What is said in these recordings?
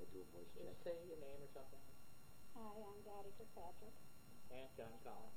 do a voice check. Just say your name or something. Hi, I'm Dottie Kirkpatrick. And John Collins.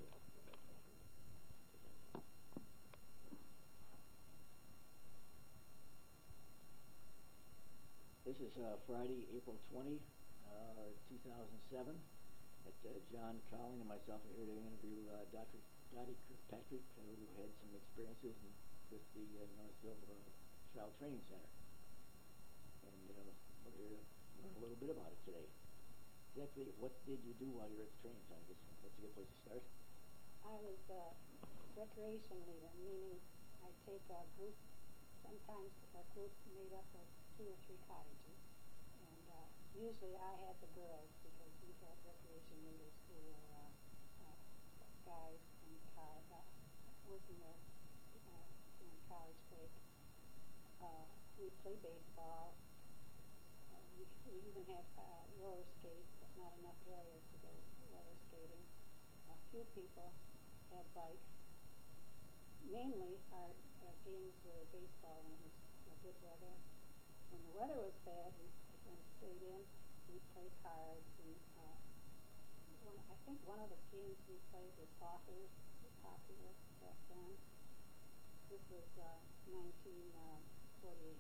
This is Friday, April 20, 2007. John Collin and myself are here to interview Dr. Dottie Kirkpatrick, who had some experiences with the Northville Child Training Center. And we're here to learn a little bit about it today. Exactly what did you do while you were at the training center? That's a good place to start. I was a recreation leader, meaning I take a group, sometimes a group made up of 2 or 3 cottages, and usually I had the girls because we had recreation leaders who were guys in working there during college break. We play baseball. We even had roller skates, but not enough areas to go roller skating. A few people had bikes. Mainly our games were baseball when it was good weather. When the weather was bad, we stayed in. We'd play cards. And I think one of the games we played was soccer. It was popular back then. This was 1948.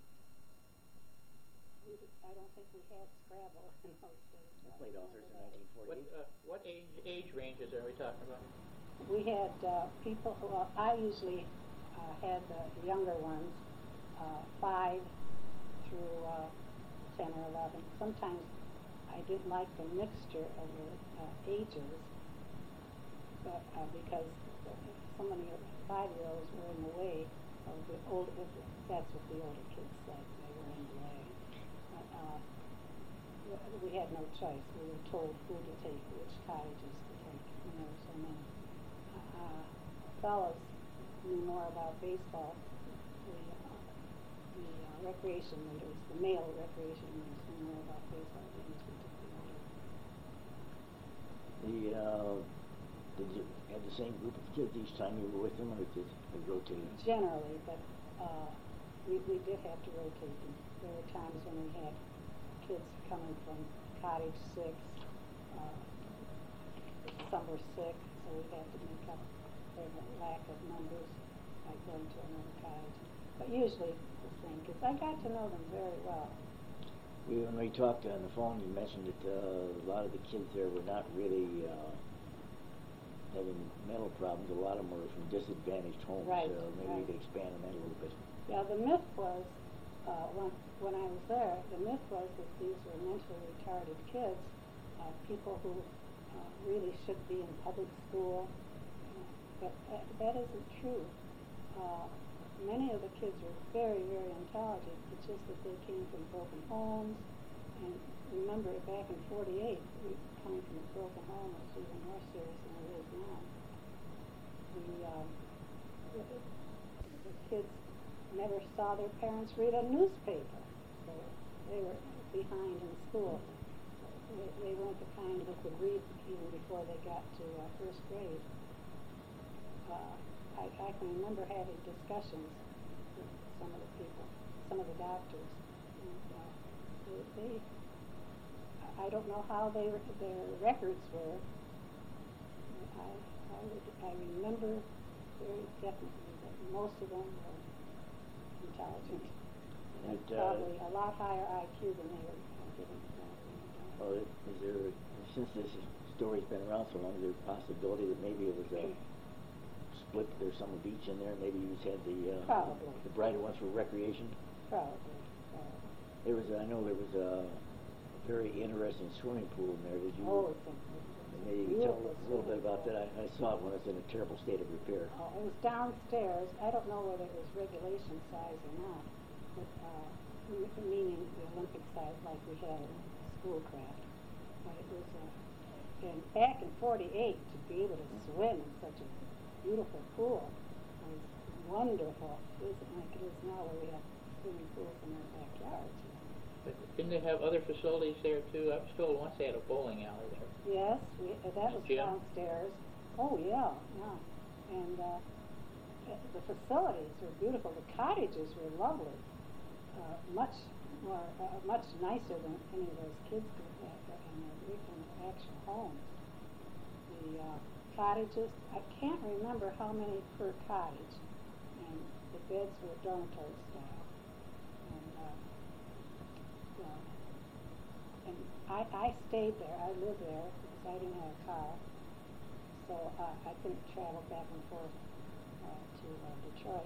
I don't think we had Scrabble in those days. You played authors in 1948. What age ranges are we talking about? We had people who, I usually had the younger ones, 5 through 10 or 11. Sometimes I didn't like the mixture of the ages, but because so many 5-year-olds were in the way of the older, that's what the older kids said, they were in the way. We had no choice. We were told who to take, which cottages to take, and there were so many. Fellows knew more about baseball. The recreation leaders, the male recreation leaders, knew more about baseball than we did. Did you have the same group of kids each time you were with them, or did they rotate? Generally, but we did have to rotate them. There were times when we had kids coming from cottage 6, some were sick, so we had to make up for the lack of numbers by going to another cottage. But usually the same kids. I got to know them very well. When we talked on the phone, you mentioned that a lot of the kids there were not really having mental problems. A lot of them were from disadvantaged homes. Right, maybe you could expand on that a little bit. Yeah, the myth was, when I was there, the myth was that these were mentally retarded kids, people who really should be in public school. But that isn't true. Many of the kids were very, very intelligent. It's just that they came from broken homes. And remember, back in 48, coming from a broken home was even more serious than it is now. The kids never saw their parents read a newspaper, so they were behind in school. They weren't the kind who could read even before they got to 1st grade. I can remember having discussions with some of the people, some of the doctors. And, I don't know how their records were. I remember very definitely that most of them were intelligent. And probably a lot higher IQ than they were given. Well, is there, since this story's been around so long, is there a possibility that maybe it was a split, there's some of each in there, maybe you just had the brighter ones for recreation? Probably. There was, I know there was a very interesting swimming pool in there. Did you? Oh, maybe you can tell a little bit about that. I saw it when it was in a terrible state of repair. Oh, it was downstairs. I don't know whether it was regulation size or not, but meaning the Olympic size like we had in Schoolcraft. But it was, and back in 48, to be able to swim in such a beautiful pool was wonderful. It isn't like it is now where we have swimming pools in our backyards. But didn't they have other facilities there too? I was told once they had a bowling alley there. Yes, that was downstairs. Oh yeah. And the facilities were beautiful. The cottages were lovely, much more, much nicer than any of those kids could have in their actual homes. The cottages, I can't remember how many per cottage, and the beds were dormitory style. And I stayed there. I lived there because I didn't have a car, so I couldn't travel back and forth to Detroit.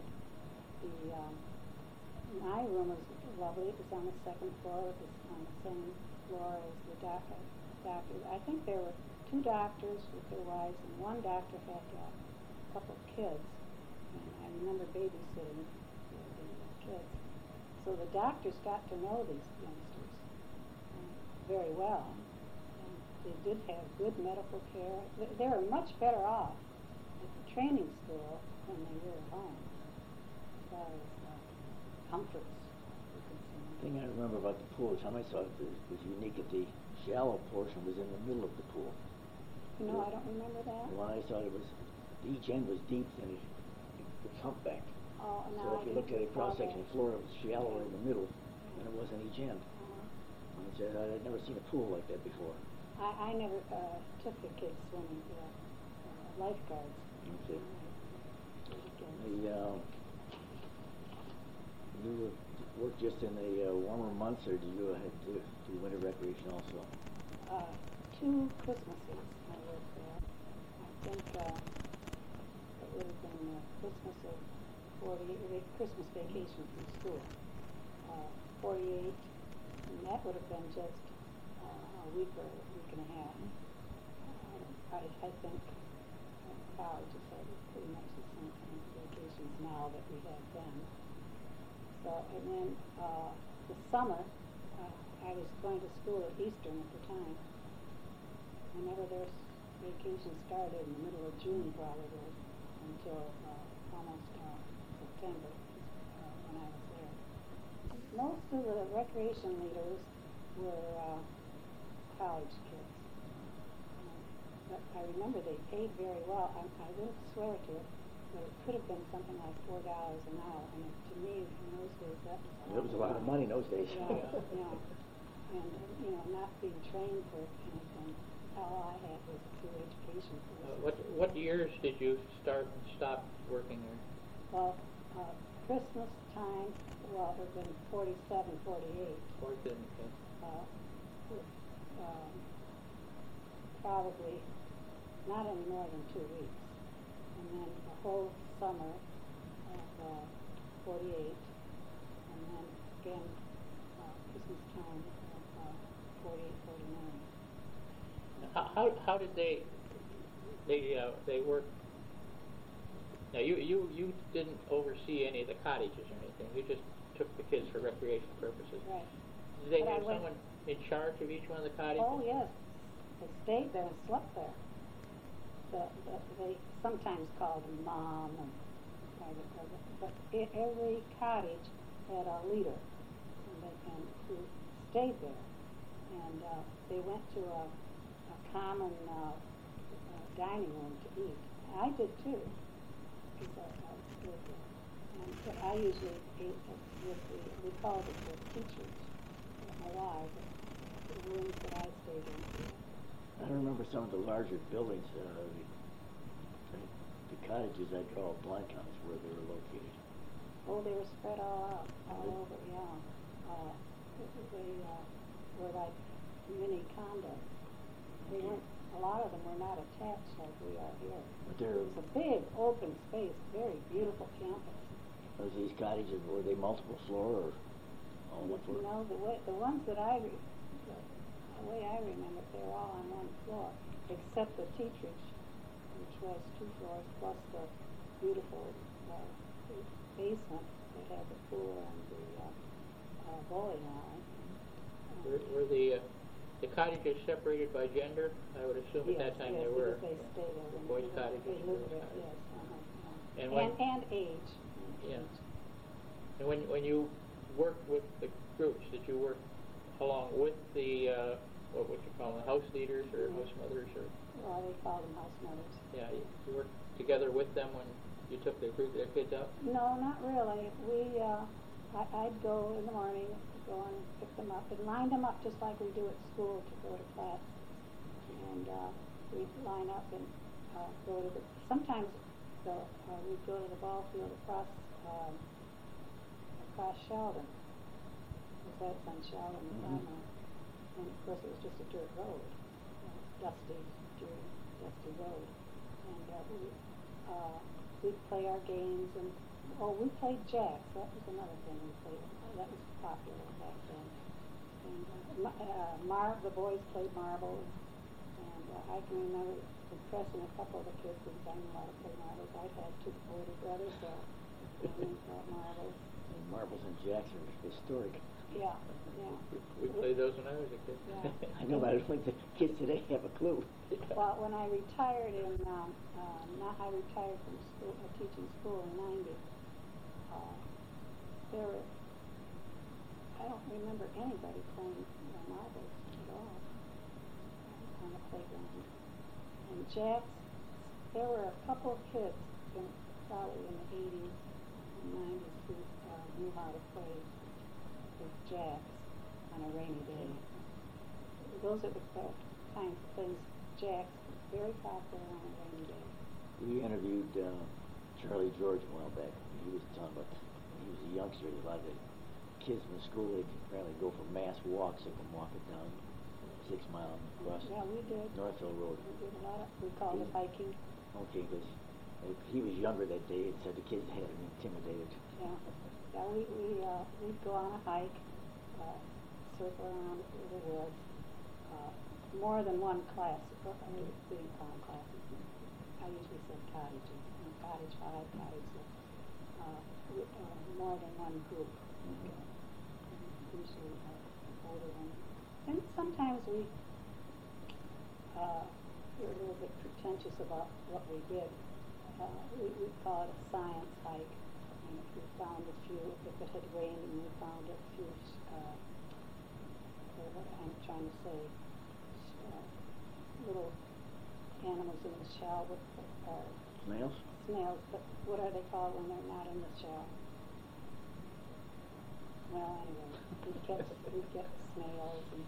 My room was lovely. It was on the second floor. It was on the same floor as the doctor. I think there were 2 doctors with their wives, and one doctor had a couple of kids. And I remember babysitting the kids. So the doctors got to know these youngsters very well. And they did have good medical care. They were much better off at the training school than they were at home, as far as comforts were concerned. The thing I remember about the pool is how I saw it was unique that the shallow portion was in the middle of the pool. You know, I don't remember that. Well, I thought it was, each end was deep and it was humpbacked. Oh, no, So if you looked at a cross-section floor, it was shallower in the middle than it was on each end. I'd never seen a pool like that before. I never took the kids swimming, lifeguards. Okay. You work just in the warmer months, or do you do winter recreation also? 2 Christmases I worked there. I think it would have been Christmas of 48, Christmas vacation from school. 48, and that would have been just a week or a week and a half. I think colleges have pretty much the same kind of vacations now that we had then. So, and then the summer, I was going to school at Eastern at the time. Whenever their vacation started in the middle of June, probably, until almost September when I was there. Most of the recreation leaders were college kids. But I remember they paid very well. I wouldn't swear to it, but it could have been something like $4 an hour. And to me, in those days, that was a lot of money in those days. Yeah, yeah. And, not being trained for anything. All I had was a pure education. What years did you start and stop working there? Well, Christmas time, well, it would have been 47, 48. 47, okay. Probably not any more than 2 weeks. And then the whole summer of 48, and then again Christmas time of 48, 49. How did they work? Now you didn't oversee any of the cottages or anything. You just took the kids for recreation purposes. Right. Did they have someone in charge of each one of the cottages? Oh yes, they stayed there and slept there. They sometimes called them mom, but every cottage had a leader, and who stayed there, and they went to a common dining room to eat. I did too. And I usually ate with we called it the teachers, alive, the rooms that I stayed in. I remember some of the larger buildings, the cottages I draw a blank on is where they were located. Oh, they were spread all over, yeah. They were like mini condos. They weren't. A lot of them were not attached like we are here. But It was a big open space, very beautiful campus. Was these cottages, were they multiple floor or all one floor? No, the ones that the way I remember, they were all on one floor, except the teachers, which was 2 floors, plus the beautiful basement that had the pool and the bowling alley. Were the cottages separated by gender? I would assume at that time they were. Yes, they stayed there. Boys' cottages. They lived there, yes. And age. Yeah. And when you worked with the groups, did you work along with the what would you call them, house leaders or house mothers or? Well, they called them house mothers. Yeah, you worked together with them when you took their kids out? No, not really. I'd go in the morning, go and pick them up and line them up just like we do at school to go to class. And we'd line up and go to the, sometimes we'd go to the ball field across Sheldon, because that's on Sheldon and Palmer. And of course it was just a dirt road, dusty, dirty, dusty road. And we'd play our games, and we played jacks. That was another thing we played. That was popular back then. And the boys played marbles, and I can remember impressing a couple of the kids because I knew how to play marbles. I'd had two older brothers, so I knew about marbles. And marbles and jacks are historic. Yeah, yeah. We played those when I was a kid. Yeah. I know, but I don't think the kids today have a clue. Well, when I retired I retired from school, teaching school in '90. I don't remember anybody playing marbles at all on the playground. And jacks, there were a couple of kids, probably in the '80s and '90s, who knew how to play with jacks on a rainy day. Those are the kinds of things, jacks, very popular on a rainy day. We interviewed Charlie George a while back. He was talking about, when he was a youngster, a lot of the kids in the school, they'd apparently go for mass walks. They can walk it down 6 miles across We did. Northville Road. We did a lot of, we called it hiking. Okay, because he was younger that day and said the kids had him intimidated. Yeah, we'd go on a hike, circle around through the woods. More than one class. We didn't call them classes. I usually said cottages. Cottage 5, cottage 6. More than one group. Usually older ones. And sometimes we were a little bit pretentious about what we did. We call it a science hike. And if we found a few, if it had rained and we found a few, what I'm trying to say, little animals in the shell with Snails? Snails, but what are they called when they're not in the shell? Well, anyway, we'd get snails, and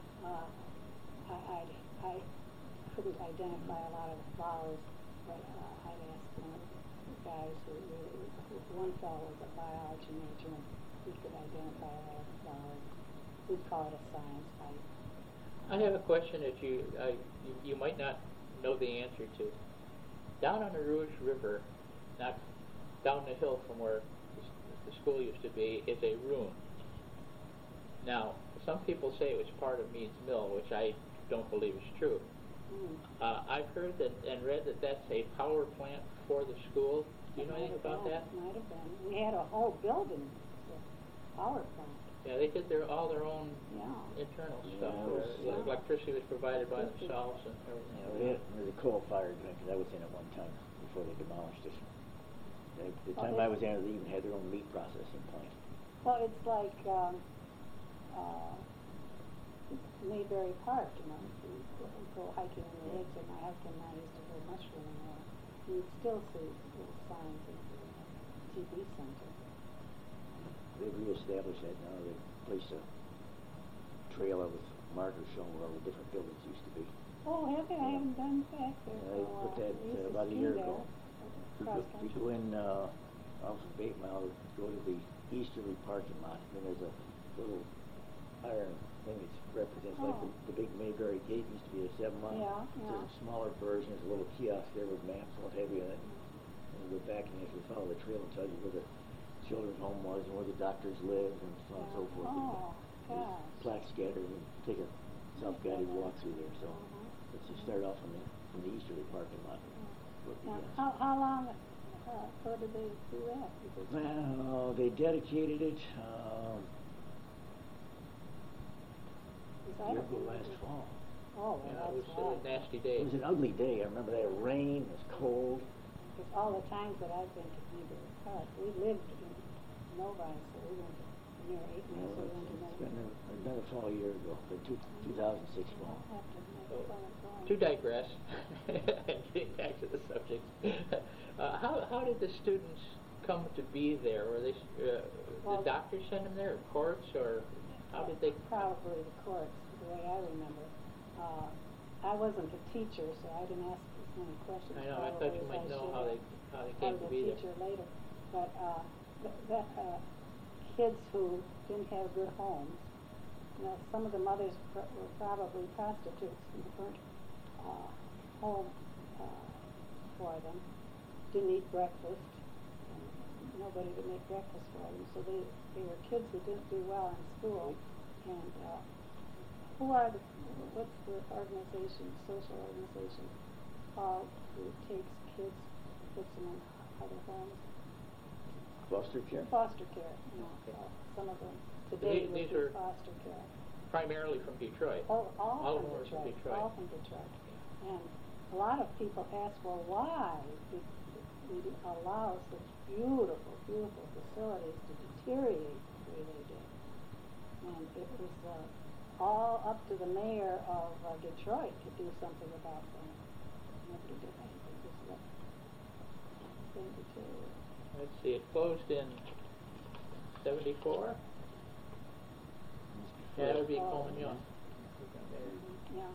I couldn't identify a lot of the flowers, but I'd ask one of the guys one fellow was a biology major, and he could identify a lot of the flowers. We'd call it a science hike. I have a question that you might not know the answer to. Down on the Rouge River, not down the hill from where the school used to be, is a ruin. Now, some people say it was part of Meads Mill, which I don't believe is true. I've heard that and read that that's a power plant for the school. Do you know anything about that? Might have been. We had a whole building, a power plant. Yeah, they did all their own internal stuff. Yeah, electricity was provided by themselves and everything. Yeah, there was a coal-fired plant, because I was in it one time before they demolished it. The time I was in it, they even had their own meat processing plant. Well, it's like Mayberry Park, you know. You go hiking in the woods, and my husband and I used to go mushrooming there. You'd still see little signs in the TV center. They've reestablished that now. They placed a trailer with markers showing where all the different buildings used to be. Oh, have they? I haven't been back there. They put that about a year ago. You go in off of 8 Mile, go to the easterly parking lot, and there's a little iron thing that represents like the big Mayberry gate used to be a 7 mile. Yeah. There's a smaller version. There's a little kiosk there with maps and what have you in it. And you go back and as we follow the trail and tell you where the children's home was and where the doctors lived and so on and so forth. Gosh. Plaques scattered and take a self-guided walk through there. So let's just start off from the easterly parking lot. Now, how long ago did they do that? Well, they dedicated it last fall. Oh, well, Yeah, it that's was a right. nasty day. It was an ugly day. I remember that rain. It was cold. Because all the times that I've been to Mayberry Park, we lived in Novi, so we went near 8 Mile, so we went to Novi. It's been a fall year ago, but 2006 fall. I'll have to make fun of going. To digress, getting back to the subject, how did the students come to be there? Were they the doctors send them there, or courts, or? How did they? Probably the courts, the way I remember. I wasn't a teacher, so I didn't ask as many questions. I know. I thought you might know how they came to be there. I was a teacher later, but kids who didn't have good homes. You know, some of the mothers were probably prostitutes who weren't home for them. Didn't eat breakfast. And nobody would make breakfast for them, so they were kids who didn't do well in school. And what's the organization, social organization called, who takes kids, puts them in other homes? Foster care? Foster care, you know, some of them today would These be are foster care. primarily from Detroit. Oh, all of them from are from Detroit. Detroit. All from Detroit. And a lot of people ask, well, why do we allow such beautiful, beautiful facilities to deteriorate the way they did? And it was all up to the mayor of Detroit to do something about them. Nobody did anything, just let them deteriorate. Let's see. It closed in '74. Yeah, that would be Coleman Young. Yeah.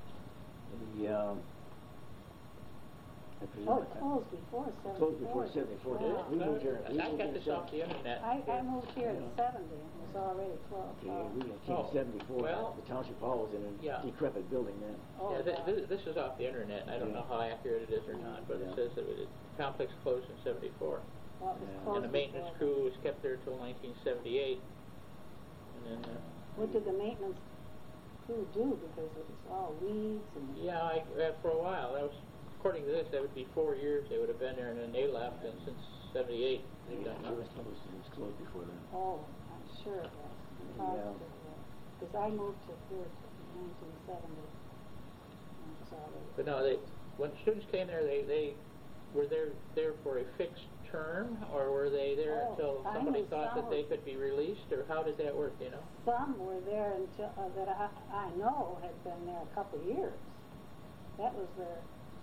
I presume Oh, it closed before 74. Closed before 74. Wow. We moved here. I got this off the internet. I moved here in 70, and it was already 12. Okay, we came in 74. Well, the township hall was in a decrepit building then. Oh, Yeah, this is off the internet. I don't know how accurate it is or not, but it says that the complex closed in '74. Well, it was Yeah. closed And the maintenance before. crew was kept there till 1978. And then, What did the maintenance crew do? Because it was all weeds and... for a while, that was, according to this, that would be 4 years they would have been there, and then they left, and since '78, they've done It was nothing. closed, it was closed before then. Oh, I'm sure it was. Because I moved to here in 1970. And it was already... But no, when students came there, they were there for a fixed term, or were they there until I somebody knew thought some that they could be released, or how did that work, you know? Some were there until, that I know had been there a couple of years. That was their,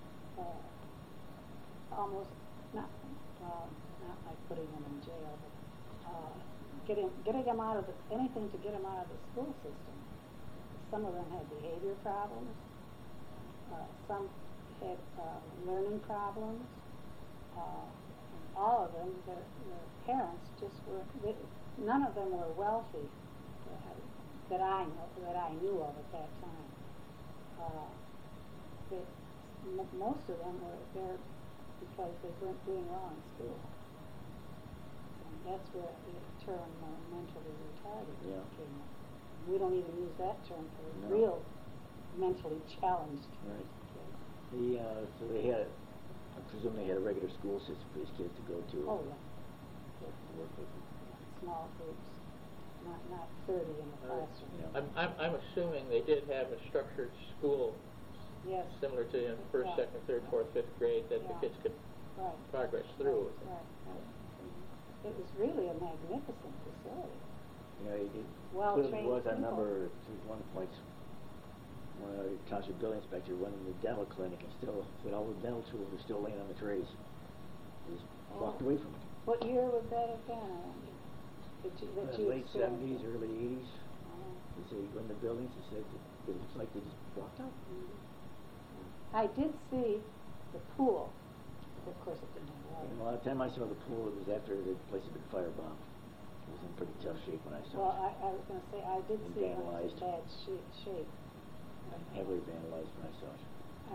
almost, not like putting them in jail, but getting them out of anything to get them out of the school system. Some of them had behavior problems. Some had learning problems. All of them, their parents just were, none of them were wealthy that I knew of at that time. Most of them were there because they weren't doing well in school. And that's where the term mentally retarded came up. We don't even use that term for real mentally challenged Right. kids. So they had, I presume they had a regular school system for these kids to go to. Oh, yeah. Work with them. Small groups, not 30 in the classroom. Yeah. I'm assuming they did have a structured school Yes. similar to in first, second, third, fourth, fifth grade that the kids could Right. progress through. Right. It was really a magnificent facility. You know, Well-trained I people. remember to one point, when a township building inspector went in the dental clinic and still said all the dental tools were still laying on the trays. He just walked away from it. What year would that have been? That you Late experienced? 70s, early 80s. Oh. He said he went in the buildings, he said it looks like they just walked out. I did see the pool. Of course, it didn't have And water. a lot of time I saw the pool, it was after the place had been firebombed. It was in pretty tough shape when I saw Well, it. I was going to say, I did And see it when it was in vandalized. bad shape. Heavily vandalized when I saw it.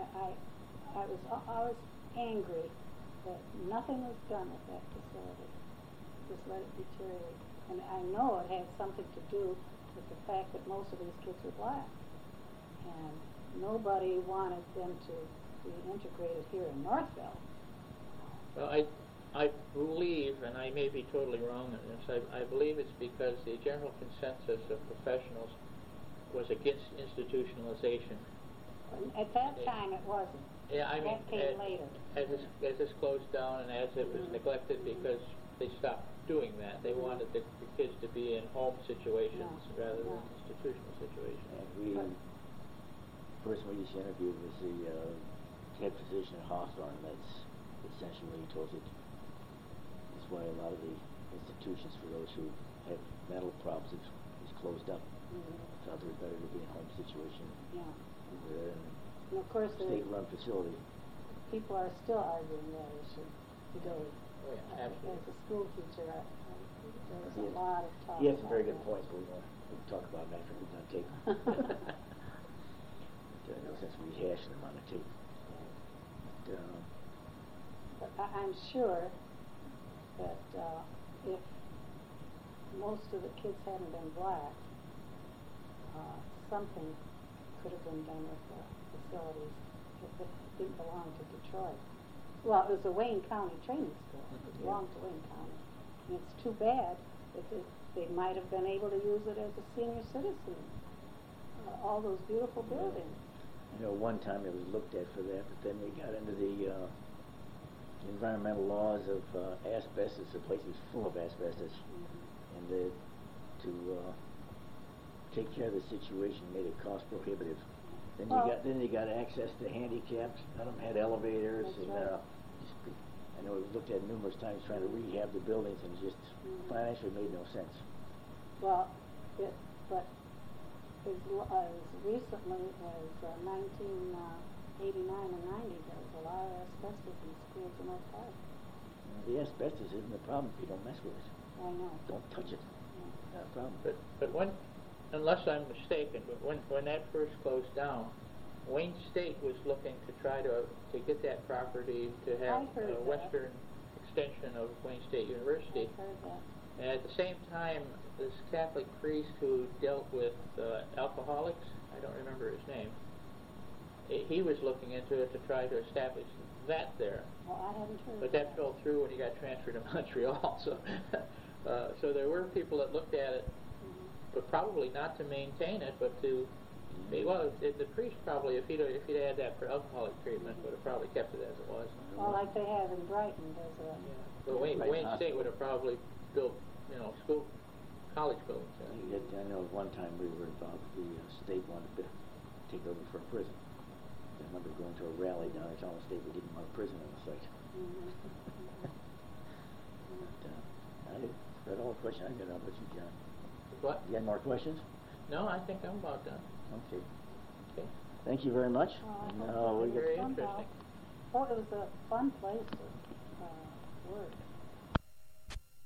I was angry that nothing was done with that facility. Just let it deteriorate. And I know it had something to do with the fact that most of these kids were black. And nobody wanted them to be integrated here in Northville. Well, I believe, and I may be totally wrong on this, I believe it's because the general consensus of professionals was against institutionalization. At that time, it wasn't. Yeah, I mean, That came later. as this closed down and as it was neglected because they stopped doing that, they wanted the kids to be in home situations rather than institutional situations. And the person we just interviewed was the head physician at Hawthorne. That's essentially what he told us. That's why a lot of the institutions for those who have mental problems is closed up. Mhm. Thought it was better to be in a home situation Yeah. than And of course, a the state-run facility. people are still arguing that issue today. Oh, yeah, absolutely. As a school teacher, there was a Yes. lot of talk. He has some very about good that. points, but we can talk about them after we've done tape. No sense rehashing them on the tape. But, But I'm sure that if most of the kids hadn't been black, something could have been done with the facilities that didn't belong to Detroit. Well, it was a Wayne County training school. It belonged to Wayne County. And it's too bad that they might have been able to use it as a senior citizen. All those beautiful buildings. I know one time it was looked at for that, but then they got into the environmental laws of asbestos. The place was full of asbestos, and to take care of the situation made it cost prohibitive. Then you got access to handicapped. None of them had elevators, That's and right. I know it was looked at numerous times trying to rehab the buildings, and it just financially made no sense. Well, but as recently as 1989 and 90, there was a lot of asbestos in schools in Oak Park. The asbestos isn't a problem if you don't mess with it. I know. Don't touch it. Yeah. Not a problem. But unless I'm mistaken, but when that first closed down, Wayne State was looking to try to get that property to have I heard a that. western extension of Wayne State University. I've heard that. And at the same time, this Catholic priest who dealt with alcoholics, I don't remember his name, he was looking into it to try to establish that there. Well, I haven't heard But that fell through when he got transferred to Montreal. So, so there were people that looked at it, but probably not to maintain it, but to, well, the priest probably, if he'd had that for alcoholic treatment, would have probably kept it as it was. Well, like they have in Brighton, there's a... But Wayne State Hospital. would have probably built, college buildings. I know one time we were involved, the state wanted to take over for a prison. I remember going to a rally down at Allen State, we didn't want a prison on the site. But, I read all the questions I got. How about you, John? What? You got more questions? No, I think I'm about done. Okay. Okay. Thank you very much. Oh, I And, hope Very somehow. interesting. Oh, it was a fun place to work.